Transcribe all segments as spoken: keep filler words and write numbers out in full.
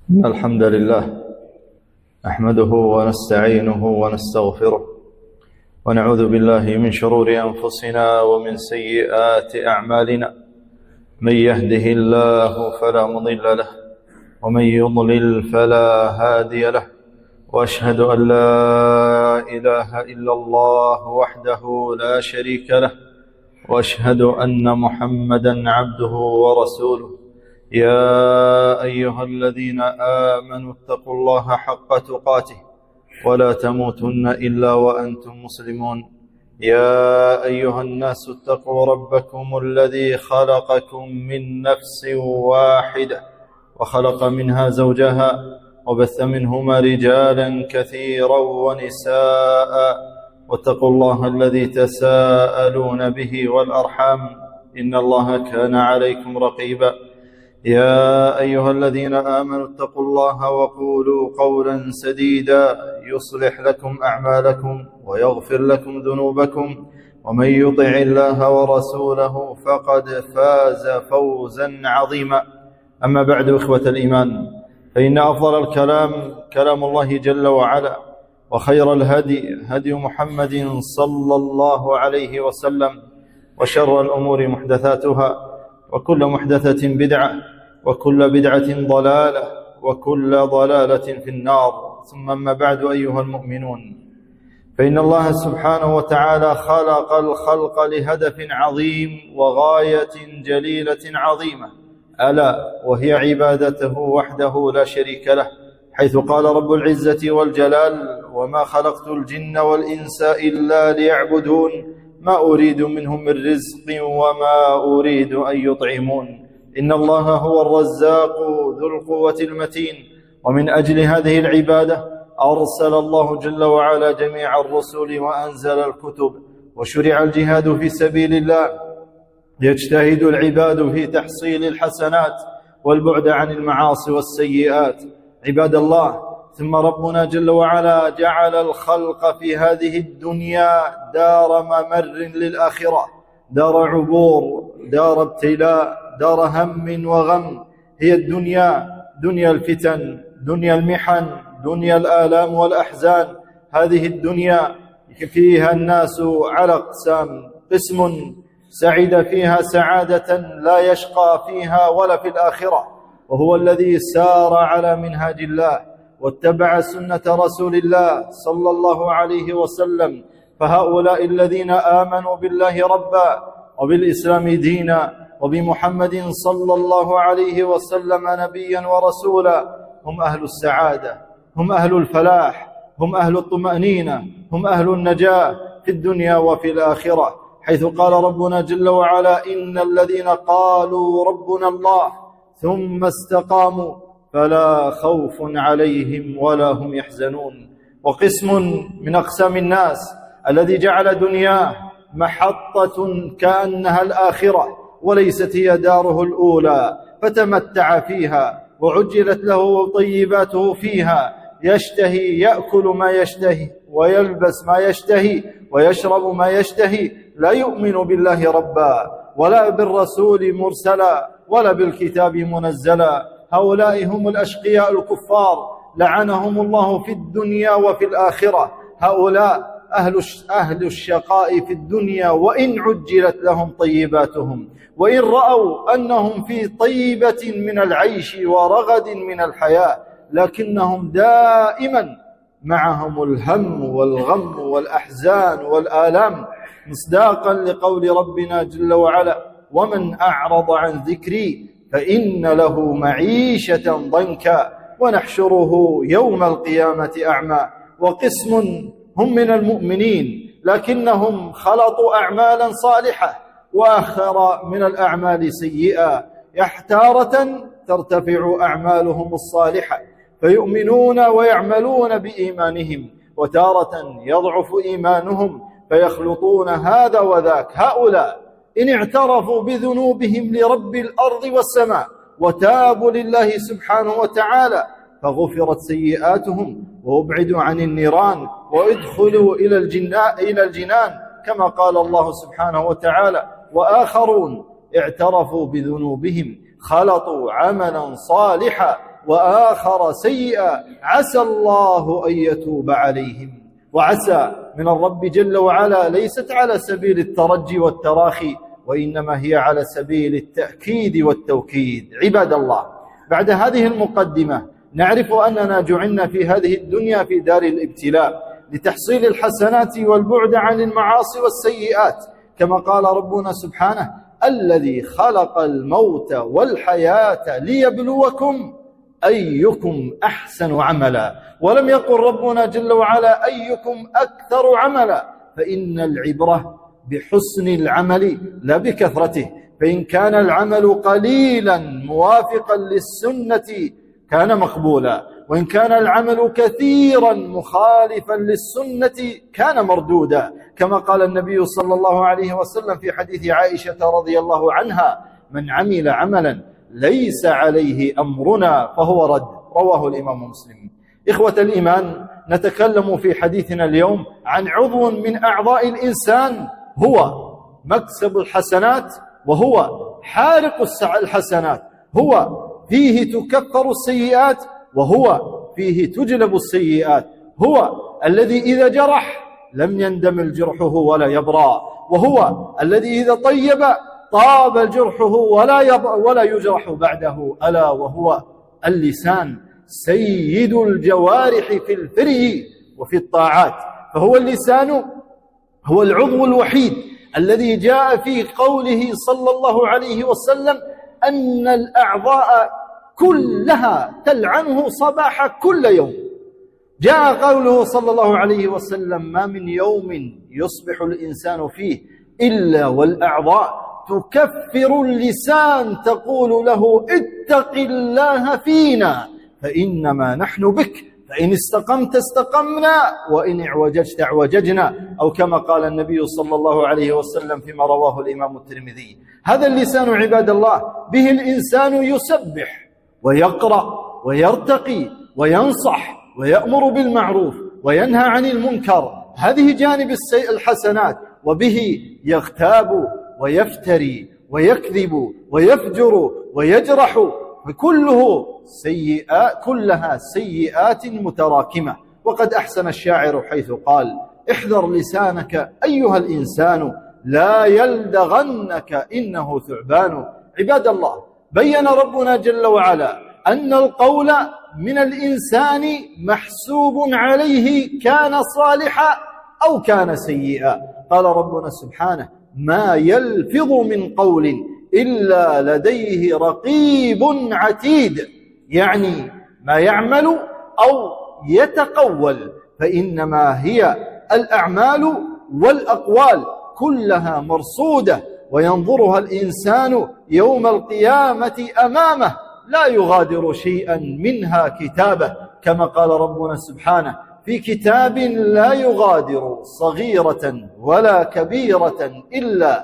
إن الحمد لله نحمده ونستعينه ونستغفره ونعوذ بالله من شرور أنفسنا ومن سيئات أعمالنا. من يهده الله فلا مضل له ومن يضلل فلا هادي له، وأشهد أن لا إله إلا الله وحده لا شريك له، وأشهد أن محمدا عبده ورسوله. يا أيها الذين آمنوا اتقوا الله حق تقاته ولا تموتن إلا وأنتم مسلمون. يا أيها الناس اتقوا ربكم الذي خلقكم من نفس واحدة وخلق منها زوجها وبث منهما رجالا كثيرا ونساء، واتقوا الله الذي تساءلون به والأرحام إن الله كان عليكم رقيبا. يا أيها الذين آمنوا اتقوا الله وقولوا قولا سديدا يصلح لكم أعمالكم ويغفر لكم ذنوبكم، ومن يطع الله ورسوله فقد فاز فوزا عظيما. أما بعد، إخوة الإيمان، فإن أفضل الكلام كلام الله جل وعلا، وخير الهدي هدي محمد صلى الله عليه وسلم، وشر الأمور محدثاتها، وكل محدثة بدعة، وكل بدعة ضلالة، وكل ضلالة في النار. ثم أما بعد، أيها المؤمنون، فإن الله سبحانه وتعالى خلق الخلق لهدف عظيم وغاية جليلة عظيمة، ألا وهي عبادته وحده لا شريك له، حيث قال رب العزة والجلال: وما خلقت الجن والإنس إلا ليعبدون ما أريد منهم من رزق وما أريد أن يطعمون إن الله هو الرزاق ذو القوة المتين. ومن أجل هذه العبادة أرسل الله جل وعلا جميع الرسل وأنزل الكتب، وشرع الجهاد في سبيل الله، يجتهد العباد في تحصيل الحسنات والبعد عن المعاصي والسيئات. عباد الله، ثم ربنا جل وعلا جعل الخلق في هذه الدنيا دار ممر للآخرة، دار عبور، دار ابتلاء، دار هم وغم. هي الدنيا دنيا الفتن، دنيا المحن، دنيا الآلام والأحزان. هذه الدنيا فيها الناس على أقسام: قسم سعد فيها سعادة لا يشقى فيها ولا في الآخرة، وهو الذي سار على منهاج الله واتبع سنة رسول الله صلى الله عليه وسلم. فهؤلاء الذين آمنوا بالله ربا، وبالإسلام دينا، وبمحمد صلى الله عليه وسلم نبيا ورسولا، هم أهل السعادة، هم أهل الفلاح، هم أهل الطمأنينة، هم أهل النجاة في الدنيا وفي الآخرة، حيث قال ربنا جل وعلا: إن الذين قالوا ربنا الله ثم استقاموا فلا خوف عليهم ولا هم يحزنون. وقسم من أقسام الناس الذي جعل دنياه محطة كأنها الآخرة وليست هي داره الأولى، فتمتع فيها وعجلت له طيباته فيها، يشتهي يأكل ما يشتهي ويلبس ما يشتهي ويشرب ما يشتهي، لا يؤمن بالله ربا ولا بالرسول مرسلا ولا بالكتاب منزلا. هؤلاء هم الأشقياء الكفار، لعنهم الله في الدنيا وفي الآخرة. هؤلاء أهل أهل الشقاء في الدنيا، وإن عجلت لهم طيباتهم، وإن رأوا أنهم في طيبة من العيش ورغد من الحياة، لكنهم دائما معهم الهم والغم والأحزان والآلام، مصداقا لقول ربنا جل وعلا: ومن أعرض عن ذكري فإن له معيشة ضنكا ونحشره يوم القيامة أعمى. وقسم هم من المؤمنين، لكنهم خلطوا أعمالا صالحة وآخر من الأعمال سيئة. تارة ترتفع أعمالهم الصالحة فيؤمنون ويعملون بإيمانهم، وتارة يضعف إيمانهم فيخلطون هذا وذاك. هؤلاء إن اعترفوا بذنوبهم لرب الأرض والسماء وتابوا لله سبحانه وتعالى فغفرت سيئاتهم وأبعدوا عن النيران وادخلوا إلى إلى الجنان، كما قال الله سبحانه وتعالى: وآخرون اعترفوا بذنوبهم خلطوا عملا صالحا وآخر سيئا عسى الله أن يتوب عليهم. وعسى من الرب جل وعلا ليست على سبيل الترجي والتراخي، وإنما هي على سبيل التأكيد والتوكيد. عباد الله، بعد هذه المقدمة نعرف أننا جعلنا في هذه الدنيا في دار الابتلاء لتحصيل الحسنات والبعد عن المعاصي والسيئات، كما قال ربنا سبحانه: الذي خلق الموت والحياة ليبلوكم أيكم أحسن عملا. ولم يقل ربنا جل وعلا أيكم أكثر عملا، فإن العبرة بحسن العمل لا بكثرته، فإن كان العمل قليلا موافقا للسنة كان مقبولا، وإن كان العمل كثيرا مخالفا للسنة كان مردودا، كما قال النبي صلى الله عليه وسلم في حديث عائشة رضي الله عنها: من عمل عملا ليس عليه أمرنا فهو رد. رواه الإمام مسلم. إخوة الإيمان، نتكلم في حديثنا اليوم عن عضو من أعضاء الإنسان هو مكسب الحسنات وهو حارق الحسنات، هو فيه تكفر السيئات وهو فيه تجلب السيئات، هو الذي إذا جرح لم يندمل جرحه ولا يبرى، وهو الذي إذا طيب طاب جرحه ولا ولا يجرح بعده، ألا وهو اللسان سيد الجوارح في الفري وفي الطاعات. فهو اللسان هو العضو الوحيد الذي جاء في قوله صلى الله عليه وسلم أن الأعضاء كلها تلعنه صباح كل يوم. جاء قوله صلى الله عليه وسلم: ما من يوم يصبح الإنسان فيه إلا والأعضاء تكفر اللسان تقول له: اتق الله فينا فإنما نحن بك، فإن استقمت استقمنا وإن اعوججت اعوججنا، أو كما قال النبي صلى الله عليه وسلم فيما رواه الإمام الترمذي. هذا اللسان عباد الله به الإنسان يسبح ويقرأ ويرتقي وينصح ويأمر بالمعروف وينهى عن المنكر، هذه جانب الحسنات، وبه يغتاب ويفتري ويكذب ويفجر ويجرح، فكله سيئات، كلها سيئات متراكمة. وقد أحسن الشاعر حيث قال: احذر لسانك أيها الإنسان لا يلدغنك إنه ثعبان. عباد الله، بين ربنا جل وعلا أن القول من الإنسان محسوب عليه كان صالحا أو كان سيئا. قال ربنا سبحانه: ما يلفظ من قول إلا لديه رقيب عتيد، يعني ما يعمل أو يتقول، فإنما هي الأعمال والأقوال كلها مرصودة وينظرها الإنسان يوم القيامة أمامه لا يغادر شيئا منها كتابه، كما قال ربنا سبحانه: في كتاب لا يغادر صغيرة ولا كبيرة إلا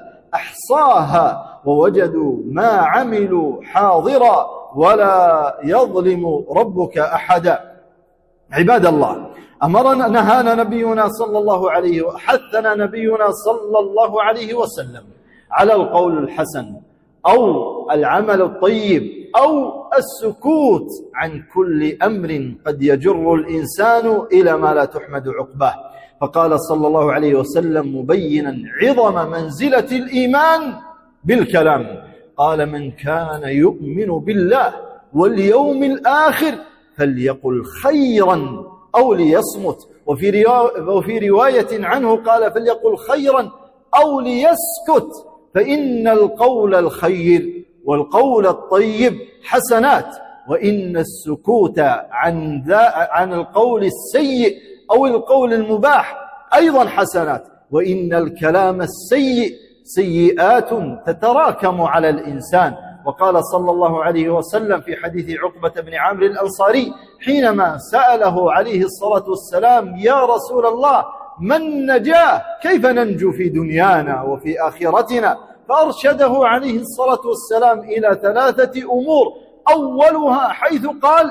أحصاها ووجدوا ما عملوا حاضرا ولا يظلم ربك أحدا. عباد الله، أمرنا نهانا نبينا صلى الله عليه وحثنا نبينا صلى الله عليه وسلم على القول الحسن أو العمل الطيب أو السكوت عن كل أمر قد يجر الإنسان إلى ما لا تحمد عقباه. فقال صلى الله عليه وسلم مبينا عظم منزلة الإيمان بالكلام، قال: من كان يؤمن بالله واليوم الآخر فليقل خيرا أو ليصمت. وفي, وفي رواية عنه قال: فليقل خيرا أو ليسكت، فإن القول الخير والقول الطيب حسنات، وإن السكوت عن, عن القول السيء أو القول المباح أيضا حسنات، وإن الكلام السيء سيئات تتراكم على الإنسان. وقال صلى الله عليه وسلم في حديث عقبة بن عامر الأنصاري حينما سأله عليه الصلاة والسلام: يا رسول الله، ما النجاة؟ كيف ننجو في دنيانا وفي آخرتنا؟ فأرشده عليه الصلاة والسلام إلى ثلاثة أمور: أولها حيث قال: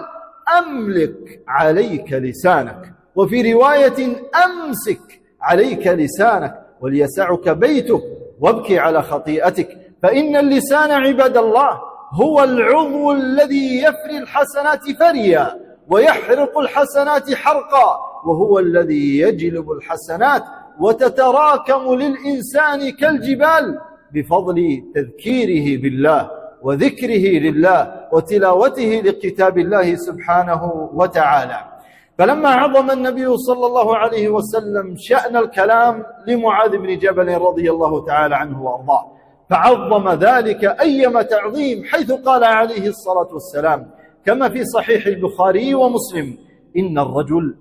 أملك عليك لسانك، وفي رواية: أمسك عليك لسانك وليسعك بيتك وابكي على خطيئتك. فإن اللسان عباد الله هو العضو الذي يفري الحسنات فريا ويحرق الحسنات حرقا، وهو الذي يجلب الحسنات وتتراكم للإنسان كالجبال بفضل تذكيره بالله وذكره لله وتلاوته لكتاب الله سبحانه وتعالى. فلما عظم النبي صلى الله عليه وسلم شأن الكلام لمعاذ بن جبل رضي الله تعالى عنه وارضاه، فعظم ذلك أيما تعظيم، حيث قال عليه الصلاة والسلام كما في صحيح البخاري ومسلم: إن الرجل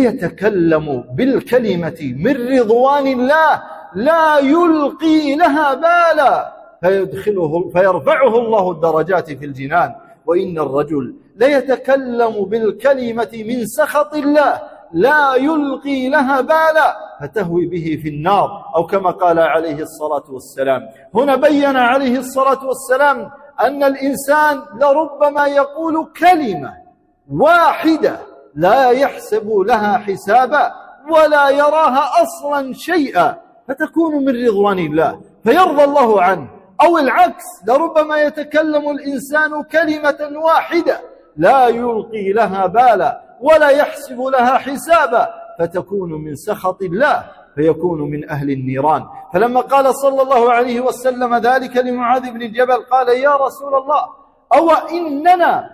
ليتكلم بالكلمة من رضوان الله لا يلقي لها بالا فيدخله فيرفعه الله الدرجات في الجنان، وإن الرجل ليتكلم بالكلمة من سخط الله لا يلقي لها بالا فتهوي به في النار، أو كما قال عليه الصلاة والسلام. هنا بين عليه الصلاة والسلام أن الإنسان لربما يقول كلمة واحدة لا يحسب لها حسابا ولا يراها أصلا شيئا فتكون من رضوان الله فيرضى الله عنه، أو العكس، لربما يتكلم الإنسان كلمة واحدة لا يلقي لها بالا ولا يحسب لها حسابا فتكون من سخط الله فيكون من أهل النيران. فلما قال صلى الله عليه وسلم ذلك لمعاذ بن جبل قال: يا رسول الله، أو إننا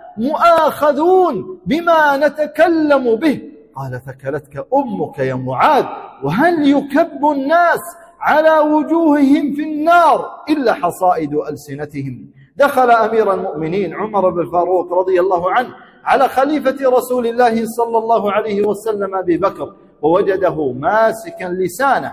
مؤاخذون بما نتكلم به؟ قال: ثكلتك أمك يا معاذ، وهل يكب الناس على وجوههم في النار إلا حصائد ألسنتهم؟ دخل أمير المؤمنين عمر بن الفاروق رضي الله عنه على خليفة رسول الله صلى الله عليه وسلم أبي بكر، ووجده ماسكا لسانه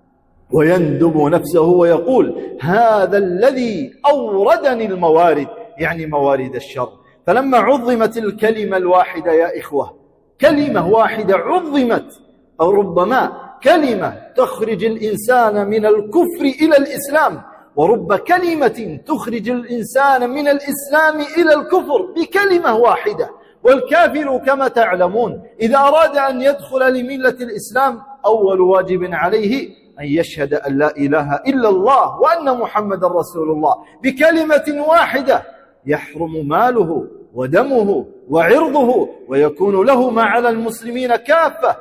ويندب نفسه ويقول: هذا الذي أوردني الموارد، يعني موارد الشر. فلما عظمت الكلمة الواحدة يا إخوة، كلمة واحدة عظمت، أو ربما كلمة تخرج الإنسان من الكفر إلى الإسلام، ورب كلمة تخرج الإنسان من الإسلام إلى الكفر بكلمة واحدة. والكافر كما تعلمون إذا أراد أن يدخل لملة الإسلام أول واجب عليه أن يشهد أن لا إله إلا الله وأن محمد رسول الله بكلمة واحدة، يحرم ماله ودمه وعرضه، ويكون له ما على المسلمين كافة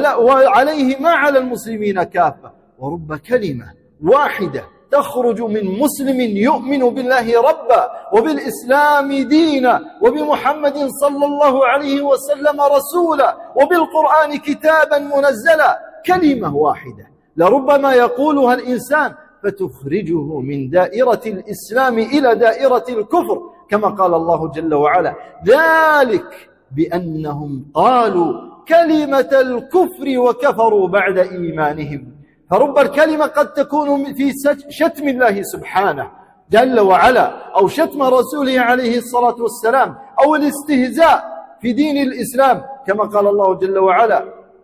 وعليه ما على المسلمين كافة. ورب كلمة واحدة تخرج من مسلم يؤمن بالله ربا وبالإسلام دينا وبمحمد صلى الله عليه وسلم رسولا وبالقرآن كتابا منزلا، كلمة واحدة لربما يقولها الإنسان فتخرجه من دائرة الإسلام إلى دائرة الكفر، كما قال الله جل وعلا: ذلك بأنهم قالوا كلمة الكفر وكفروا بعد إيمانهم. فرب الكلمة قد تكون في شتم الله سبحانه جل وعلا، أو شتم رسوله عليه الصلاة والسلام، أو الاستهزاء في دين الإسلام، كما قال الله جل وعلا: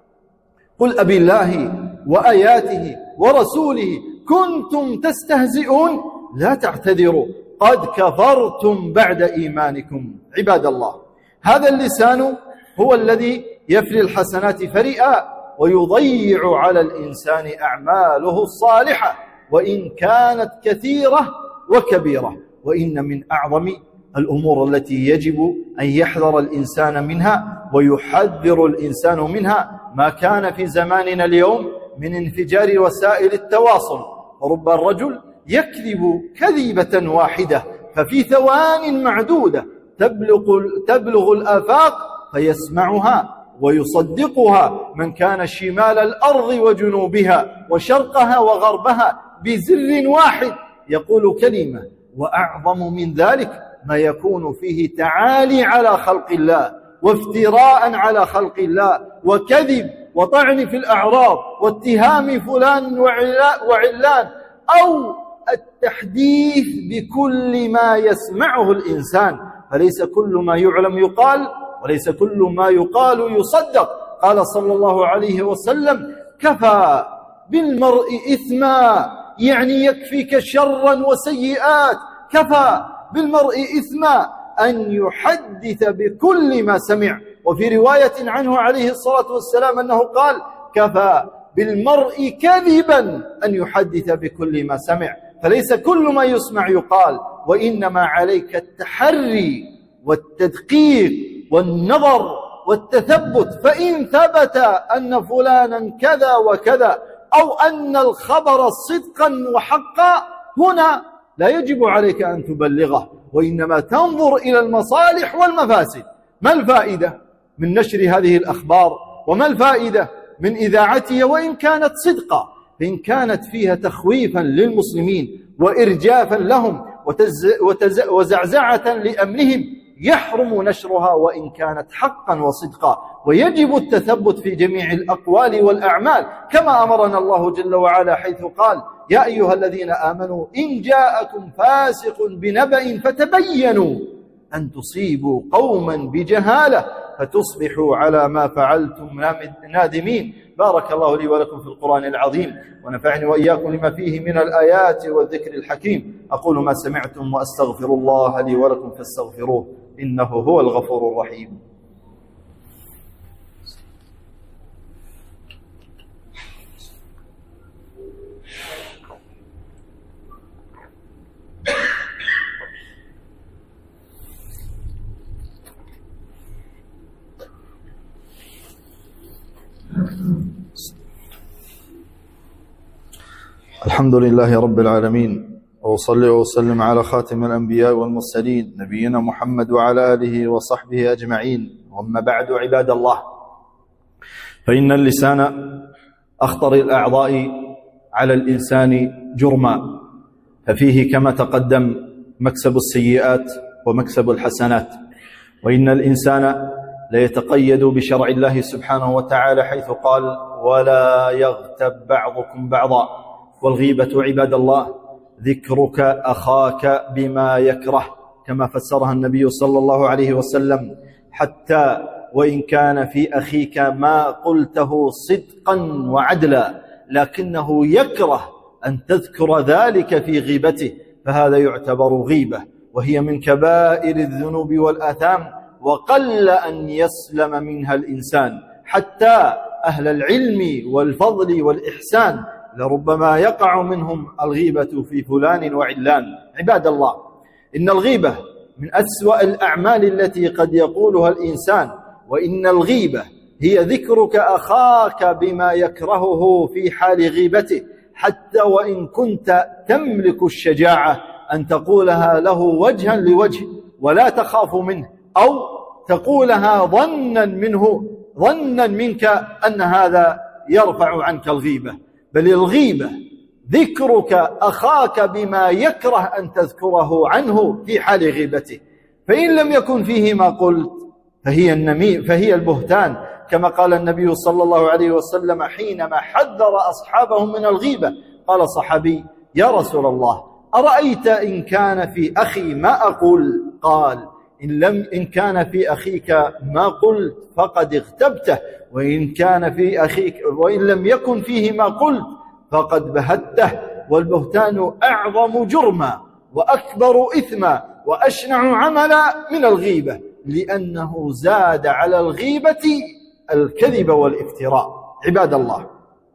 قل أبي الله وآياته ورسوله كنتم تستهزئون لا تعتذروا قد كفرتم بعد إيمانكم. عباد الله، هذا اللسان هو الذي يفري الحسنات فريئا ويضيع على الإنسان أعماله الصالحة وإن كانت كثيرة وكبيرة. وإن من أعظم الأمور التي يجب أن يحذر الإنسان منها ويحذر الإنسان منها ما كان في زماننا اليوم من انفجار وسائل التواصل. رب الرجل يكذب كذبة واحدة ففي ثوان معدودة تبلغ, تبلغ الآفاق فيسمعها ويصدقها من كان شمال الأرض وجنوبها وشرقها وغربها بزر واحد يقول كلمة. وأعظم من ذلك ما يكون فيه تعالي على خلق الله وافتراء على خلق الله وكذب وطعن في الأعراض واتهام فلان وعلان، أو التحديث بكل ما يسمعه الإنسان. فليس كل ما يعلم يقال، وليس كل ما يقال يصدق. قال صلى الله عليه وسلم: كفى بالمرء إثما، يعني يكفيك شرا وسيئات، كفى بالمرء إثما أن يحدث بكل ما سمع. وفي رواية عنه عليه الصلاة والسلام أنه قال: كفى بالمرء كذبا أن يحدث بكل ما سمع. فليس كل ما يسمع يقال، وإنما عليك التحري والتدقيق والنظر والتثبت، فإن ثبت أن فلانا كذا وكذا أو أن الخبر صدقا وحقا، هنا لا يجب عليك أن تبلغه، وإنما تنظر إلى المصالح والمفاسد. ما الفائدة من نشر هذه الأخبار؟ وما الفائدة من إذاعتها وإن كانت صدقا؟ فإن كانت فيها تخويفا للمسلمين وإرجافا لهم وتز... وتز... وزعزعة لأمنهم يحرم نشرها وإن كانت حقا وصدقا. ويجب التثبت في جميع الأقوال والأعمال، كما أمرنا الله جل وعلا حيث قال: يا أيها الذين آمنوا إن جاءكم فاسق بنبأ فتبينوا أن تصيبوا قوما بجهالة فتصبحوا على ما فعلتم نادمين. بارك الله لي ولكم في القرآن العظيم، ونفعني وإياكم لما فيه من الآيات والذكر الحكيم. أقول ما سمعتم وأستغفر الله لي ولكم فاستغفروه إنه هو الغفور الرحيم. الحمد لله رب العالمين، وأصلي وأسلم على خاتم الأنبياء والمرسلين نبينا محمد وعلى آله وصحبه أجمعين. وأما بعد، عباد الله، فإن اللسان أخطر الأعضاء على الإنسان جرما، ففيه كما تقدم مكسب السيئات ومكسب الحسنات. وإن الإنسان ليتقيد بشرع الله سبحانه وتعالى حيث قال: ولا يغتب بعضكم بعضا. والغيبة عباد الله ذكرك أخاك بما يكره، كما فسرها النبي صلى الله عليه وسلم: حتى وإن كان في أخيك ما قلته صدقا وعدلا لكنه يكره أن تذكر ذلك في غيبته، فهذا يعتبر غيبة، وهي من كبائر الذنوب والآثام، وقل أن يسلم منها الإنسان. حتى أهل العلم والفضل والإحسان لربما يقع منهم الغيبة في فلان وعلان. عباد الله، إن الغيبة من أسوأ الأعمال التي قد يقولها الإنسان، وإن الغيبة هي ذكرك أخاك بما يكرهه في حال غيبته، حتى وإن كنت تملك الشجاعة أن تقولها له وجها لوجه ولا تخاف منه، أو تقولها ظنا منه ظنا منك أن هذا يرفع عنك الغيبة. بل الغيبة ذكرك أخاك بما يكره أن تذكره عنه في حال غيبته، فإن لم يكن فيه ما قلت فهي النميم فهي البهتان، كما قال النبي صلى الله عليه وسلم حينما حذر أصحابه من الغيبة. قال صحابي: يا رسول الله، أرأيت إن كان في أخي ما أقول؟ قال: إن لم إن كان في أخيك ما قلت فقد اغتبته، وإن كان في أخيك وإن لم يكن فيه ما قلت فقد بهته. والبهتان أعظم جرما وأكبر إثما وأشنع عملا من الغيبة، لأنه زاد على الغيبة الكذب والافتراء. عباد الله،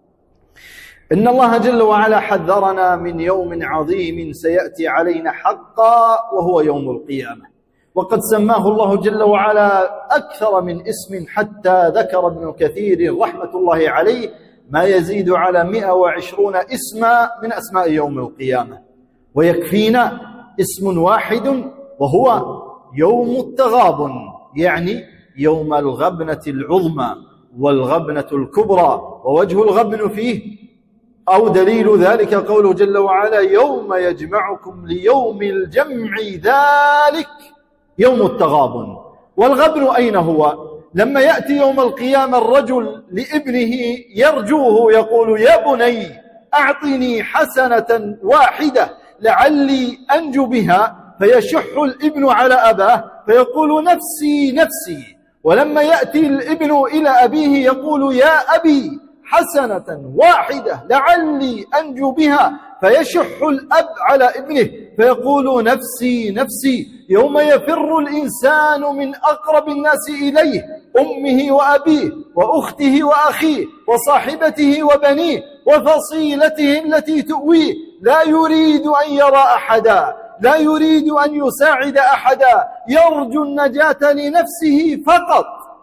إن الله جل وعلا حذرنا من يوم عظيم سيأتي علينا حقا، وهو يوم القيامة، وقد سماه الله جل وعلا أكثر من اسم، حتى ذكر ابن كثير رحمة الله عليه ما يزيد على مئة وعشرين اسما من أسماء يوم القيامة. ويكفينا اسم واحد، وهو يوم التغابن، يعني يوم الغبنة العظمى والغبنة الكبرى. ووجه الغبن فيه أو دليل ذلك قوله جل وعلا: يوم يجمعكم ليوم الجمع، ذلك يوم التغابن. والغبن أين هو؟ لما يأتي يوم القيامة الرجل لابنه يرجوه يقول: يا بني أعطني حسنة واحدة لعلي أنجو بها، فيشح الابن على أباه فيقول: نفسي نفسي. ولما يأتي الابن إلى أبيه يقول: يا أبي حسنة واحدة لعلي أنجو بها، فيشح الأب على ابنه فيقول: نفسي نفسي. يوم يفر الإنسان من أقرب الناس إليه، أمه وأبيه وأخته وأخيه وصاحبته وبنيه وفصيلته التي تؤويه، لا يريد أن يرى أحدا، لا يريد أن يساعد أحدا، يرجو النجاة لنفسه فقط،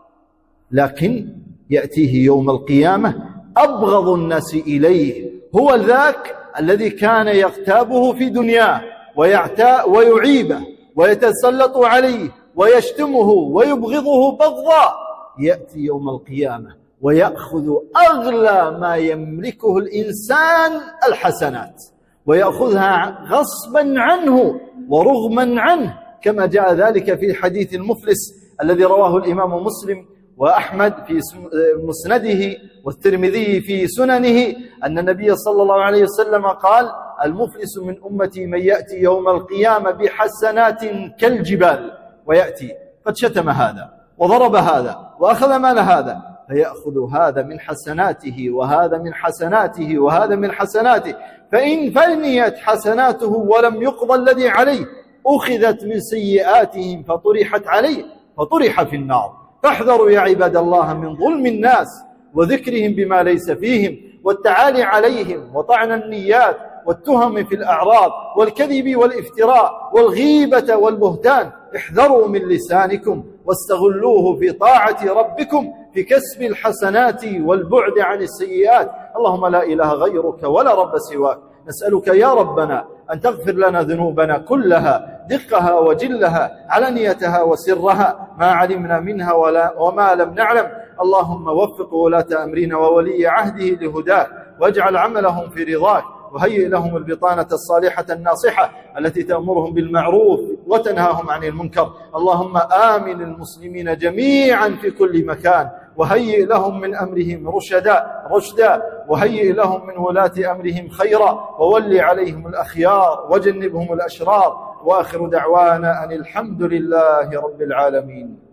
لكن يأتيه يوم القيامة أبغض الناس إليه هو ذاك الذي كان يغتابه في دنياه ويعيبه ويتسلط عليه ويشتمه ويبغضه بغضا، يأتي يوم القيامة ويأخذ أغلى ما يملكه الإنسان الحسنات، ويأخذها غصبا عنه ورغما عنه، كما جاء ذلك في حديث المفلس الذي رواه الإمام مسلم وأحمد في مسنده والترمذي في سننه، أن النبي صلى الله عليه وسلم قال: المفلس من أمتي من يأتي يوم القيامة بحسنات كالجبال، ويأتي قد شتم هذا وضرب هذا وأخذ مال هذا، فيأخذ هذا من حسناته وهذا من حسناته وهذا من حسناته، فإن فنيت حسناته ولم يقضى الذي عليه أخذت من سيئاتهم فطرحت عليه فطرح في النار. فاحذروا يا عباد الله من ظلم الناس وذكرهم بما ليس فيهم والتعالي عليهم وطعن النيات والتهم في الأعراض والكذب والافتراء والغيبة والبهتان. احذروا من لسانكم واستغلوه في طاعة ربكم في كسب الحسنات والبعد عن السيئات. اللهم لا إله غيرك ولا رب سواك، نسألك يا ربنا أن تغفر لنا ذنوبنا كلها، دقها وجلها، علانيتها وسرها، ما علمنا منها ولا وما لم نعلم. اللهم وفق ولاة أمرنا وولي عهده لهداك، واجعل عملهم في رضاك، وهيئ لهم البطانة الصالحة الناصحة التي تأمرهم بالمعروف وتنهاهم عن المنكر. اللهم آمن المسلمين جميعا في كل مكان، وهيئ لهم من أمرهم رشدا رشدا وهيئ لهم من ولاة أمرهم خيرا، وول عليهم الأخيار وجنبهم الأشرار. وآخر دعوانا أن الحمد لله رب العالمين.